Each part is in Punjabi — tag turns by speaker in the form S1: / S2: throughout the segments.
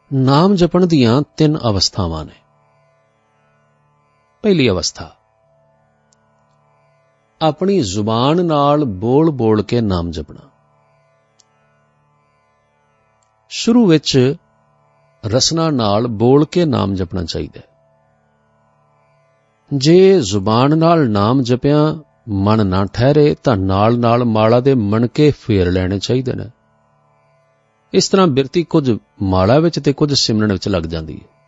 S1: ਨਾਮ ਜਪਣ ਦੀਆਂ 3 ਅਵਸਥਾਵਾਂ ਨੇ। ਪਹਿਲੀ ਅਵਸਥਾ, ਆਪਣੀ ਜ਼ੁਬਾਨ ਨਾਲ ਬੋਲ ਬੋਲ ਕੇ ਨਾਮ ਜਪਣਾ। ਸ਼ੁਰੂ ਵਿੱਚ ਰਸਨਾ ਨਾਲ ਬੋਲ ਕੇ ਨਾਮ ਜਪਣਾ ਚਾਹੀਦਾ ਹੈ। ਜੇ ਜ਼ੁਬਾਨ ਨਾਲ ਨਾਮ ਜਪਿਆ ਮਨ ਨਾ ਠਹਿਰੇ ਤਾਂ ਨਾਲ ਨਾਲ ਮਾਲਾ ਦੇ ਮਣਕੇ ਫੇਰ ਲੈਣੇ ਚਾਹੀਦੇ ਨੇ। ਇਸ ਤਰ੍ਹਾਂ ਬਿਰਤੀ ਕੁਝ ਮਾਲਾ ਵਿੱਚ ਤੇ ਕੁਝ ਸਿਮਰਨ ਵਿੱਚ ਲੱਗ ਜਾਂਦੀ ਹੈ।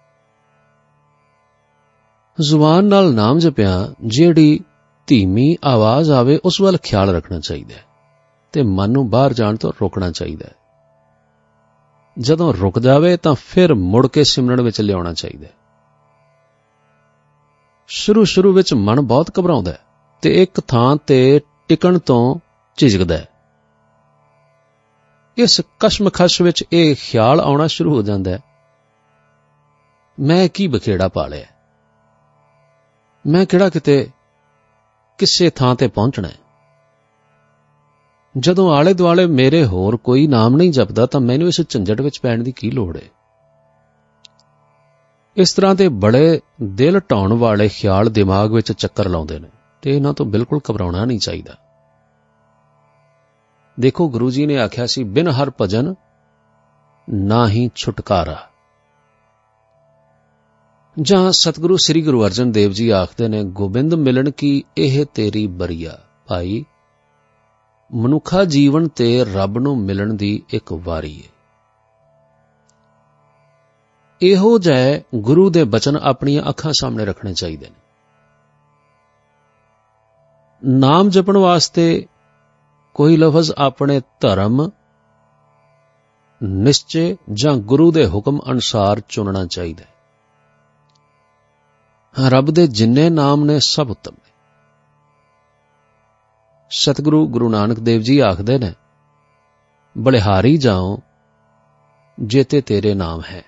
S1: ਜ਼ੁਬਾਨ ਨਾਲ ਨਾਮ ਜਪਿਆ ਜਿਹੜੀ ਧੀਮੀ ਆਵਾਜ਼ ਆਵੇ ਉਸ ਵੱਲ ਖਿਆਲ ਰੱਖਣਾ ਚਾਹੀਦਾ ਹੈ ਤੇ ਮਨ ਨੂੰ ਬਾਹਰ ਜਾਣ ਤੋਂ ਰੋਕਣਾ ਚਾਹੀਦਾ ਹੈ। ਜਦੋਂ ਰੁਕ ਜਾਵੇ ਤਾਂ ਫਿਰ ਮੁੜ ਕੇ ਸਿਮਰਨ ਵਿੱਚ ਲਿਆਉਣਾ ਚਾਹੀਦਾ ਹੈ। ਸ਼ੁਰੂ ਵਿੱਚ ਮਨ ਬਹੁਤ ਘਬਰਾਉਂਦਾ ਹੈ ਤੇ ਇੱਕ ਥਾਂ ਤੇ ਟਿਕਣ ਤੋਂ ਝਿਜਕਦਾ ਹੈ। ਇਸ ਕਸ਼ਮਕਸ਼ ਵਿੱਚ ਇਹ ਖਿਆਲ ਆਉਣਾ ਸ਼ੁਰੂ ਹੋ ਜਾਂਦਾ ਹੈ, ਮੈਂ ਕੀ ਬਖੇੜਾ ਪਾ ਲਿਆ, ਮੈਂ ਕਿਹੜਾ ਕਿਤੇ ਕਿਸੇ ਥਾਂ ਤੇ ਪਹੁੰਚਣਾ ਹੈ। ਜਦੋਂ ਆਲੇ ਦੁਆਲੇ ਮੇਰੇ ਹੋਰ ਕੋਈ ਨਾਮ ਨਹੀਂ ਜਪਦਾ ਤਾਂ ਮੈਨੂੰ ਇਸ ਝੰਜਟ ਵਿੱਚ ਪੈਣ ਦੀ ਕੀ ਲੋੜ ਹੈ। ਇਸ ਤਰ੍ਹਾਂ ਦੇ ਬੜੇ ਦਿਲ ਢਾਉਣ ਵਾਲੇ ਖਿਆਲ ਦਿਮਾਗ ਵਿੱਚ ਚੱਕਰ ਲਾਉਂਦੇ ਨੇ ਤੇ ਇਹਨਾਂ ਤੋਂ ਬਿਲਕੁਲ ਘਬਰਾਉਣਾ ਨਹੀਂ ਚਾਹੀਦਾ। ਦੇਖੋ, ਗੁਰੂ ਜੀ ਨੇ ਆਖਿਆ ਸੀ, ਬਿਨ ਹਰ ਭਜਨ ਨਾ ਹੀ ਛੁਟਕਾਰਾ। ਜਾਂ ਸਤਿਗੁਰੂ ਸ੍ਰੀ ਗੁਰੂ ਅਰਜਨ ਦੇਵ ਜੀ ਆਖਦੇ ਨੇ, ਗੋਬਿੰਦ ਮਿਲਣ ਕੀ ਇਹ ਤੇਰੀ ਬਰੀਆ। ਭਾਈ, ਮਨੁੱਖਾ ਜੀਵਨ ਤੇ ਰੱਬ ਨੂੰ ਮਿਲਣ ਦੀ ਇੱਕ ਵਾਰੀ ਹੈ। ਇਹੋ ਜਿਹੇ ਗੁਰੂ ਦੇ ਬਚਨ ਆਪਣੀਆਂ ਅੱਖਾਂ ਸਾਹਮਣੇ ਰੱਖਣੇ ਚਾਹੀਦੇ ਨੇ। ਨਾਮ ਜਪਣ ਵਾਸਤੇ ਕੋਈ ਲਫ਼ਜ਼ ਆਪਣੇ ਧਰਮ, ਨਿਸ਼ਚੇ ਜਾਂ ਗੁਰੂ ਦੇ ਹੁਕਮ ਅਨੁਸਾਰ ਚੁਣਨਾ ਚਾਹੀਦਾ ਹੈ। ਰੱਬ ਦੇ ਜਿੰਨੇ ਨਾਮ ਨੇ ਸਭ ਉੱਤਮ ਨੇ। ਸਤਿਗੁਰੂ ਗੁਰੂ ਨਾਨਕ ਦੇਵ ਜੀ ਆਖਦੇ ਨੇ, ਬਲਿਹਾਰੀ ਜਾਓ ਜੇਤੇ ਤੇਰੇ ਨਾਮ ਹੈ।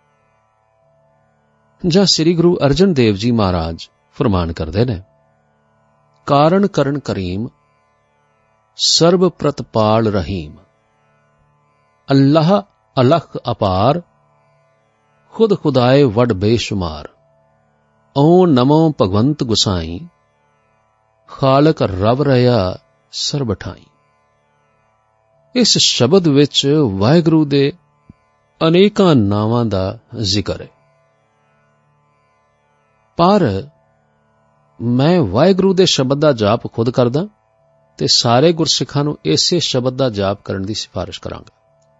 S1: ਜਾਂ ਸ੍ਰੀ ਗੁਰੂ ਅਰਜਨ ਦੇਵ ਜੀ ਮਹਾਰਾਜ ਫਰਮਾਨ ਕਰਦੇ ਨੇ, ਕਾਰਨ ਕਰਨ ਕਰੀਮ ਸਰਬ ਪ੍ਰਤਪਾਲ ਰਹੀਮ, ਅੱਲਾਹ ਅਲਖ ਅਪਾਰ, ਖੁਦ ਖੁਦਾਏ ਵੱਡ ਬੇਸ਼ੁਮਾਰ, ਓ ਨਮੋ ਭਗਵੰਤ ਗੁਸਾਈ, ਖਾਲਕ ਰਵ ਰਿਹਾ ਸਰਬ ਠਾਈ। ਇਸ ਸ਼ਬਦ ਵਿੱਚ ਵਾਹਿਗੁਰੂ ਦੇ ਅਨੇਕਾਂ ਨਾਵਾਂ ਦਾ ਜ਼ਿਕਰ ਹੈ, ਪਰ ਮੈਂ ਵਾਹਿਗੁਰੂ ਦੇ ਸ਼ਬਦ ਦਾ ਜਾਪ ਖੁਦ ਕਰਦਾ ਤੇ ਸਾਰੇ ਗੁਰਸਿੱਖਾਂ ਨੂੰ ਇਸੇ ਸ਼ਬਦ ਦਾ ਜਾਪ ਕਰਨ ਦੀ ਸਿਫਾਰਿਸ਼ ਕਰਾਂਗਾ।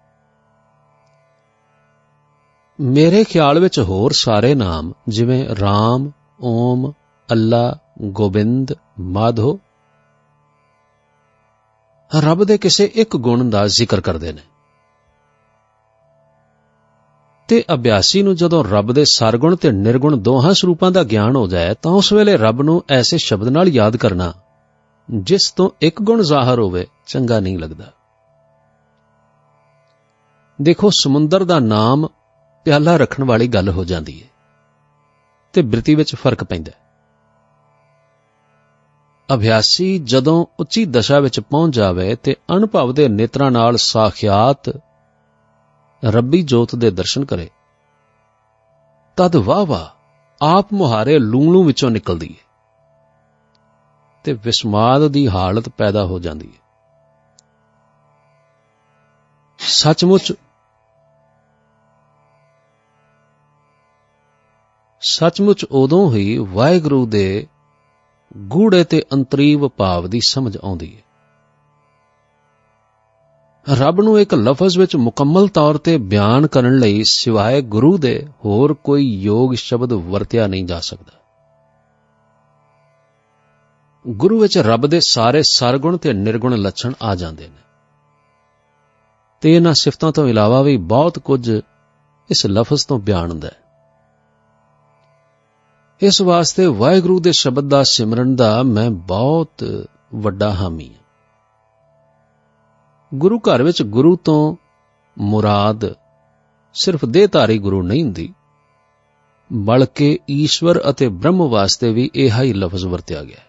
S1: ਮੇਰੇ ਖਿਆਲ ਵਿੱਚ ਹੋਰ ਸਾਰੇ ਨਾਮ ਜਿਵੇਂ ਰਾਮ, ਓਮ, ਅੱਲਾ, ਗੋਬਿੰਦ, ਮਾਧੋ ਰੱਬ ਦੇ ਕਿਸੇ ਇੱਕ ਗੁਣ ਦਾ ਜ਼ਿਕਰ ਕਰਦੇ ਨੇ ਤੇ ਅਭਿਆਸੀ ਨੂੰ ਜਦੋਂ ਰੱਬ ਦੇ ਸਰਗੁਣ ਤੇ ਨਿਰਗੁਣ ਦੋਹਾਂ ਸਰੂਪਾਂ ਦਾ ਗਿਆਨ ਹੋ ਜਾਏ ਤਾਂ ਉਸ ਵੇਲੇ ਰੱਬ ਨੂੰ ਐਸੇ ਸ਼ਬਦ ਨਾਲ ਯਾਦ ਕਰਨਾ ਜਿਸ ਤੋਂ ਇੱਕ ਗੁਣ ਜ਼ਾਹਰ ਹੋਵੇ ਚੰਗਾ ਨਹੀਂ ਲੱਗਦਾ। ਦੇਖੋ, ਸਮੁੰਦਰ ਦਾ ਨਾਮ ਪਿਆਲਾ ਰੱਖਣ ਵਾਲੀ ਗੱਲ ਹੋ ਜਾਂਦੀ ਹੈ ਤੇ ਬਿਰਤੀ ਵਿੱਚ ਫਰਕ ਪੈਂਦਾ ਹੈ। ਅਭਿਆਸੀ ਜਦੋਂ ਉੱਚੀ ਦਸ਼ਾ ਵਿੱਚ ਪਹੁੰਚ ਜਾਵੇ ਤੇ ਅਨੁਭਵ ਦੇ ਨੇਤਰਾਂ ਨਾਲ ਸਾਖਿਆਤ ਰੱਬੀ ਜੋਤ ਦੇ ਦਰਸ਼ਨ ਕਰੇ, ਤਦ ਵਾਹ ਆਪ ਮੁਹਾਰੇ ਲੂੰ ਵਿੱਚੋਂ ਨਿਕਲਦੀ ਹੈ ਤੇ ਵਿਸਮਾਦ ਦੀ ਹਾਲਤ ਪੈਦਾ ਹੋ ਜਾਂਦੀ ਹੈ। ਸੱਚਮੁੱਚ ਉਦੋਂ ਹੀ ਵਾਹਿਗੁਰੂ ਦੇ ਗੂੜੇ ਤੇ ਅੰਤਰੀਵ ਭਾਵ ਦੀ ਸਮਝ ਆਉਂਦੀ ਹੈ। ਰੱਬ ਨੂੰ ਇੱਕ ਲਫ਼ਜ਼ ਵਿੱਚ ਮੁਕੰਮਲ ਤੌਰ ਤੇ ਬਿਆਨ ਕਰਨ ਲਈ ਸਿਵਾਏ ਗੁਰੂ ਦੇ ਹੋਰ ਕੋਈ ਯੋਗ ਸ਼ਬਦ ਵਰਤਿਆ ਨਹੀਂ ਜਾ ਸਕਦਾ। ਗੁਰੂ ਵਿੱਚ ਰੱਬ ਦੇ ਸਾਰੇ ਸਰਗੁਣ ਤੇ ਨਿਰਗੁਣ ਲੱਛਣ ਆ ਜਾਂਦੇ ਨੇ ਤੇ ਇਹਨਾਂ ਸਿਫਤਾਂ ਤੋਂ ਇਲਾਵਾ ਵੀ ਬਹੁਤ ਕੁਝ ਇਸ ਲਫ਼ਜ਼ ਤੋਂ ਬਿਆਨ ਹੁੰਦਾ ਹੈ। ਇਸ ਵਾਸਤੇ ਵਾਹਿਗੁਰੂ ਦੇ ਸ਼ਬਦ ਦਾ ਸਿਮਰਨ ਦਾ ਮੈਂ ਬਹੁਤ ਵੱਡਾ ਹਾਮੀ ਹਾਂ। ਗੁਰੂ ਘਰ ਵਿੱਚ ਗੁਰੂ ਤੋਂ ਮੁਰਾਦ ਸਿਰਫ ਦੇਹਧਾਰੀ ਗੁਰੂ ਨਹੀਂ ਹੁੰਦੀ, ਬਲਕਿ ਈਸ਼ਵਰ ਅਤੇ ਬ੍ਰਹਮ ਵਾਸਤੇ ਵੀ ਇਹ ਹੀ ਲਫ਼ਜ਼ ਵਰਤਿਆ ਗਿਆ ਹੈ।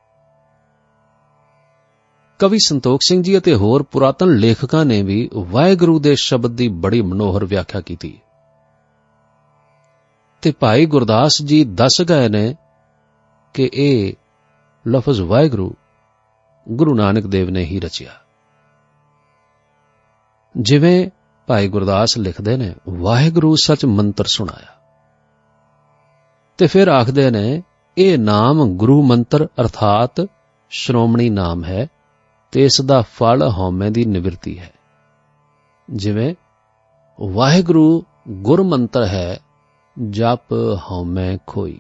S1: ਕਵੀ ਸੰਤੋਖ ਸਿੰਘ ਜੀ ਅਤੇ ਹੋਰ ਪੁਰਾਤਨ ਲੇਖਕਾਂ ਨੇ ਵੀ ਵਾਹਿਗੁਰੂ ਦੇ ਸ਼ਬਦ ਦੀ ਬੜੀ ਮਨੋਹਰ ਵਿਆਖਿਆ ਕੀਤੀ ਹੈ। ਤੇ ਭਾਈ ਗੁਰਦਾਸ ਜੀ ਦੱਸ ਗਏ ਨੇ ਕਿ ਇਹ ਲਫ਼ਜ਼ ਵਾਹਿਗੁਰੂ ਗੁਰੂ ਨਾਨਕ ਦੇਵ ਨੇ ਹੀ ਰਚਿਆ। ਜਿਵੇਂ ਭਾਈ ਗੁਰਦਾਸ ਲਿਖਦੇ ਨੇ, ਵਾਹਿਗੁਰੂ ਸੱਚ ਮੰਤਰ ਸੁਣਾਇਆ, ਤੇ ਫਿਰ ਆਖਦੇ ਨੇ ਇਹ ਨਾਮ ਗੁਰੂ ਮੰਤਰ ਅਰਥਾਤ ਸ਼੍ਰੋਮਣੀ ਨਾਮ ਹੈ ਤੇ ਇਸ ਦਾ ਫਲ ਹਉਮੈ ਦੀ ਨਿਵਰਤੀ ਹੈ। ਜਿਵੇਂ ਵਾਹਿਗੁਰੂ ਗੁਰ ਮੰਤਰ ਹੈ, ਜਪ ਹਉਮੈ ਖੋਈ।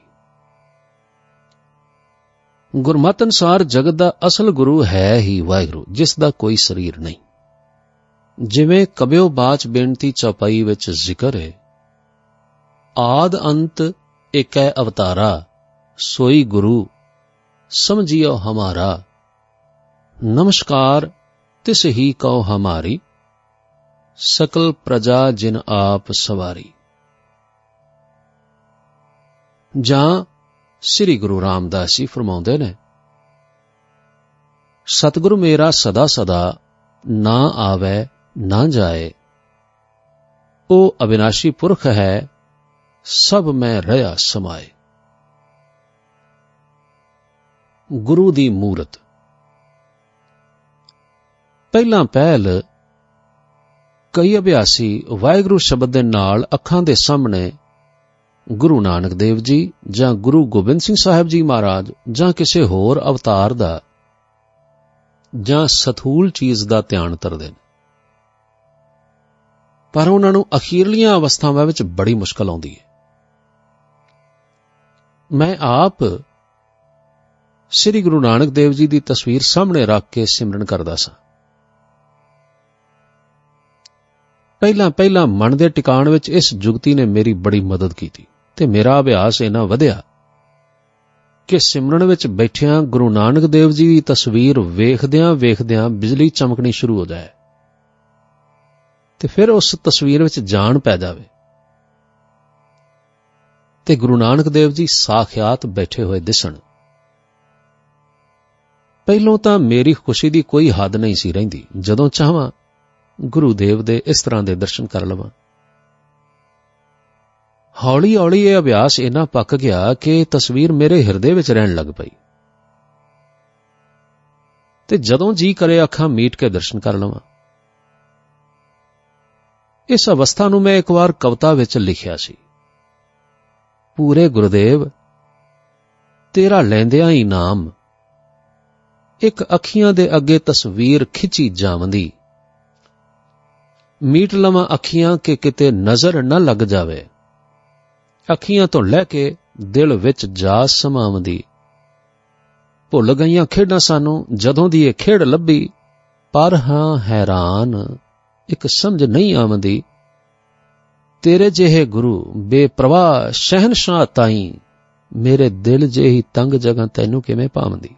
S1: ਗੁਰਮਤਿ ਅਨੁਸਾਰ ਜਗਤ ਦਾ ਅਸਲ ਗੁਰੂ ਹੈ ਹੀ ਵਾਹਿਗੁਰੂ, ਜਿਸ ਦਾ ਕੋਈ ਸਰੀਰ ਨਹੀਂ। ਜਿਵੇਂ ਕਬਿਓ ਬਾਚ ਬੇਨਤੀ ਚੌਪਾਈ ਵਿੱਚ ਜ਼ਿਕਰ ਹੈ, ਆਦ ਅੰਤ ਏਕੈ ਅਵਤਾਰਾ, ਸੋਈ ਗੁਰੂ ਸਮਝਿਓ ਹਮਾਰਾ, ਨਮਸਕਾਰ ਤਿਸ ਹੀ ਕਉ ਹਮਾਰੀ, ਸਕਲ ਪ੍ਰਜਾ ਜਿਨ ਆਪ ਸਵਾਰੀ। ਜਾਂ ਸ੍ਰੀ ਗੁਰੂ ਰਾਮਦਾਸ ਜੀ ਫਰਮਾਉਂਦੇ ਨੇ, ਸਤਿਗੁਰੂ ਮੇਰਾ ਸਦਾ ਸਦਾ ਨਾ ਆਵੈ ਨਾ ਜਾਏ, ਉਹ ਅਵਿਨਾਸ਼ੀ ਪੁਰਖ ਹੈ, ਸਭ ਮੈਂ ਰਹਾ ਸਮਾਏ। ਗੁਰੂ ਦੀ ਮੂਰਤ। ਪਹਿਲਾਂ ਪਹਿਲ ਕਈ ਅਭਿਆਸੀ ਵਾਹਿਗੁਰੂ ਸ਼ਬਦ ਦੇ ਨਾਲ ਅੱਖਾਂ ਦੇ ਸਾਹਮਣੇ ਗੁਰੂ ਨਾਨਕ ਦੇਵ ਜੀ ਜਾਂ ਗੁਰੂ ਗੋਬਿੰਦ ਸਿੰਘ ਸਾਹਿਬ ਜੀ ਮਹਾਰਾਜ ਜਾਂ ਕਿਸੇ ਹੋਰ ਅਵਤਾਰ ਦਾ ਜਾਂ ਸਥੂਲ ਚੀਜ਼ ਦਾ ਧਿਆਨ ਧਰਦੇ ਨੇ, ਪਰ ਉਹਨਾਂ ਨੂੰ ਅਖੀਰਲੀਆਂ ਅਵਸਥਾਵਾਂ ਵਿੱਚ ਬੜੀ ਮੁਸ਼ਕਲ ਆਉਂਦੀ ਹੈ। ਮੈਂ ਆਪ ਸ੍ਰੀ ਗੁਰੂ ਨਾਨਕ ਦੇਵ ਜੀ ਦੀ ਤਸਵੀਰ ਸਾਹਮਣੇ ਰੱਖ ਕੇ ਸਿਮਰਨ ਕਰਦਾ ਸਾਂ। ਪਹਿਲਾਂ ਮਨ ਦੇ ਟਿਕਾਣ ਵਿੱਚ ਇਸ ਜੁਗਤੀ ਨੇ ਮੇਰੀ ਬੜੀ ਮਦਦ ਕੀਤੀ ਤੇ ਮੇਰਾ ਅਭਿਆਸ ਇੰਨਾ ਵਧਿਆ ਕਿ ਸਿਮਰਨ ਵਿੱਚ ਬੈਠਿਆਂ ਗੁਰੂ ਨਾਨਕ ਦੇਵ ਜੀ ਦੀ ਤਸਵੀਰ ਵੇਖਦਿਆਂ ਵੇਖਦਿਆਂ ਬਿਜਲੀ ਚਮਕਣੀ ਸ਼ੁਰੂ ਹੋ ਜਾਏ ਤੇ ਫਿਰ ਉਸ ਤਸਵੀਰ ਵਿੱਚ ਜਾਨ ਪੈ ਜਾਵੇ ਤੇ ਗੁਰੂ ਨਾਨਕ ਦੇਵ ਜੀ ਸਾਖਿਆਤ ਬੈਠੇ ਹੋਏ ਦਿਸਣ। ਪਹਿਲੋਂ ਤਾਂ ਮੇਰੀ ਖੁਸ਼ੀ ਦੀ ਕੋਈ ਹੱਦ ਨਹੀਂ ਸੀ ਰਹਿੰਦੀ, ਜਦੋਂ ਚਾਹਾਂ ਗੁਰੂ ਦੇਵ ਦੇ ਇਸ ਤਰ੍ਹਾਂ ਦੇ ਦਰਸ਼ਨ ਕਰ ਲਵਾਂ। ਹੌਲੀ ਹੌਲੀ ਇਹ ਅਭਿਆਸ ਇੰਨਾ ਪੱਕ ਗਿਆ ਕਿ ਤਸਵੀਰ ਮੇਰੇ ਹਿਰਦੇ ਵਿੱਚ ਰਹਿਣ ਲੱਗ ਪਈ ਤੇ ਜਦੋਂ ਜੀ ਕਰੇ ਅੱਖਾਂ ਮੀਟ ਕੇ ਦਰਸ਼ਨ ਕਰ ਲਵਾਂ। ਇਸ ਅਵਸਥਾ ਨੂੰ ਮੈਂ ਇੱਕ ਵਾਰ ਕਵਿਤਾ ਵਿੱਚ ਲਿਖਿਆ ਸੀ, ਪੂਰੇ ਗੁਰਦੇਵ ਤੇਰਾ ਲੈਂਦਿਆਂ ਹੀ ਨਾਮ, ਇੱਕ ਅੱਖੀਆਂ ਦੇ ਅੱਗੇ ਤਸਵੀਰ ਖਿੱਚੀ ਜਾਵੰਦੀ, ਮੀਟ ਲਵਾਂ ਅੱਖੀਆਂ ਕਿ ਕਿਤੇ ਨਜ਼ਰ ਨਾ ਲੱਗ ਜਾਵੇ, ਅੱਖੀਆਂ ਤੋਂ ਲੈ ਕੇ ਦਿਲ ਵਿੱਚ ਜਾ ਸਮਾਵੰਦੀ। ਭੁੱਲ ਗਈਆਂ ਖੇਡਾਂ ਸਾਨੂੰ ਜਦੋਂ ਦੀ ਇਹ ਖੇਡ ਲੱਭੀ, ਪਰ ਹਾਂ ਹੈਰਾਨ ਇੱਕ ਸਮਝ ਨਹੀਂ ਆਵੰਦੀ, ਤੇਰੇ ਜਿਹੇ ਗੁਰੂ ਬੇਪਰਵਾਹ ਸ਼ਹਿਨਸ਼ਾਹ ਤਾਈਂ, ਮੇਰੇ ਦਿਲ ਜਿਹੀ ਤੰਗ ਜਗ੍ਹਾ ਤੈਨੂੰ ਕਿਵੇਂ ਪਾਵੰਦੀ।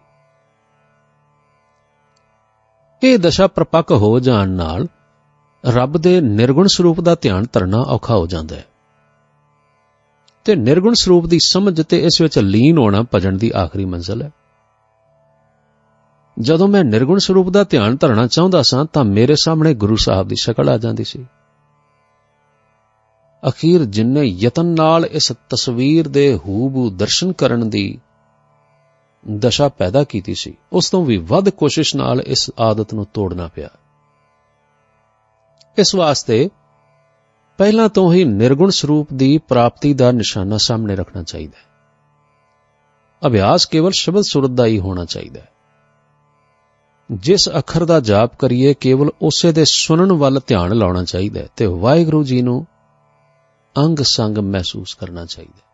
S1: ਇਹ ਦਸ਼ਾ ਪ੍ਰਪੱਕ ਹੋ ਜਾਣ ਨਾਲ ਰੱਬ ਦੇ ਨਿਰਗੁਣ ਸਰੂਪ ਦਾ ਧਿਆਨ ਧਰਨਾ ਔਖਾ ਹੋ ਜਾਂਦਾ ਹੈ ਤੇ ਨਿਰਗੁਣ ਸਰੂਪ ਦੀ ਸਮਝ ਤੇ ਇਸ ਵਿੱਚ ਲੀਨ ਹੋਣਾ ਭਜਨ ਦੀ ਆਖਰੀ ਮੰਜ਼ਿਲ ਹੈ। ਜਦੋਂ ਮੈਂ ਨਿਰਗੁਣ ਸਰੂਪ ਦਾ ਧਿਆਨ ਧਰਨਾ ਚਾਹੁੰਦਾ ਸਾਂ ਤਾਂ ਮੇਰੇ ਸਾਹਮਣੇ ਗੁਰੂ ਸਾਹਿਬ ਦੀ ਸ਼ਕਲ ਆ ਜਾਂਦੀ ਸੀ। ਅਖੀਰ ਜਿੰਨੇ ਯਤਨ ਨਾਲ ਇਸ ਤਸਵੀਰ ਦੇ ਹੂਬਹੂ ਦਰਸ਼ਨ ਕਰਨ ਦੀ ਦਸ਼ਾ ਪੈਦਾ ਕੀਤੀ ਸੀ, ਉਸ ਤੋਂ ਵੀ ਵੱਧ ਕੋਸ਼ਿਸ਼ ਨਾਲ ਇਸ ਆਦਤ ਨੂੰ ਤੋੜਨਾ ਪਿਆ। ਇਸ ਵਾਸਤੇ ਪਹਿਲਾਂ ਤੋਂ ਹੀ ਨਿਰਗੁਣ ਸਰੂਪ ਦੀ ਪ੍ਰਾਪਤੀ ਦਾ ਨਿਸ਼ਾਨਾ ਸਾਹਮਣੇ ਰੱਖਣਾ ਚਾਹੀਦਾ ਹੈ। ਅਭਿਆਸ ਕੇਵਲ ਸ਼ਬਦ ਸੁਰਤ ਦਾ ਹੀ ਹੋਣਾ ਚਾਹੀਦਾ ਹੈ। ਜਿਸ ਅੱਖਰ ਦਾ ਜਾਪ ਕਰੀਏ ਕੇਵਲ ਉਸੇ ਦੇ ਸੁਣਨ ਵੱਲ ਧਿਆਨ ਲਾਉਣਾ ਚਾਹੀਦਾ ਹੈ ਤੇ ਵਾਹਿਗੁਰੂ ਜੀ ਨੂੰ ਅੰਗ ਸੰਗ ਮਹਿਸੂਸ ਕਰਨਾ ਚਾਹੀਦਾ ਹੈ।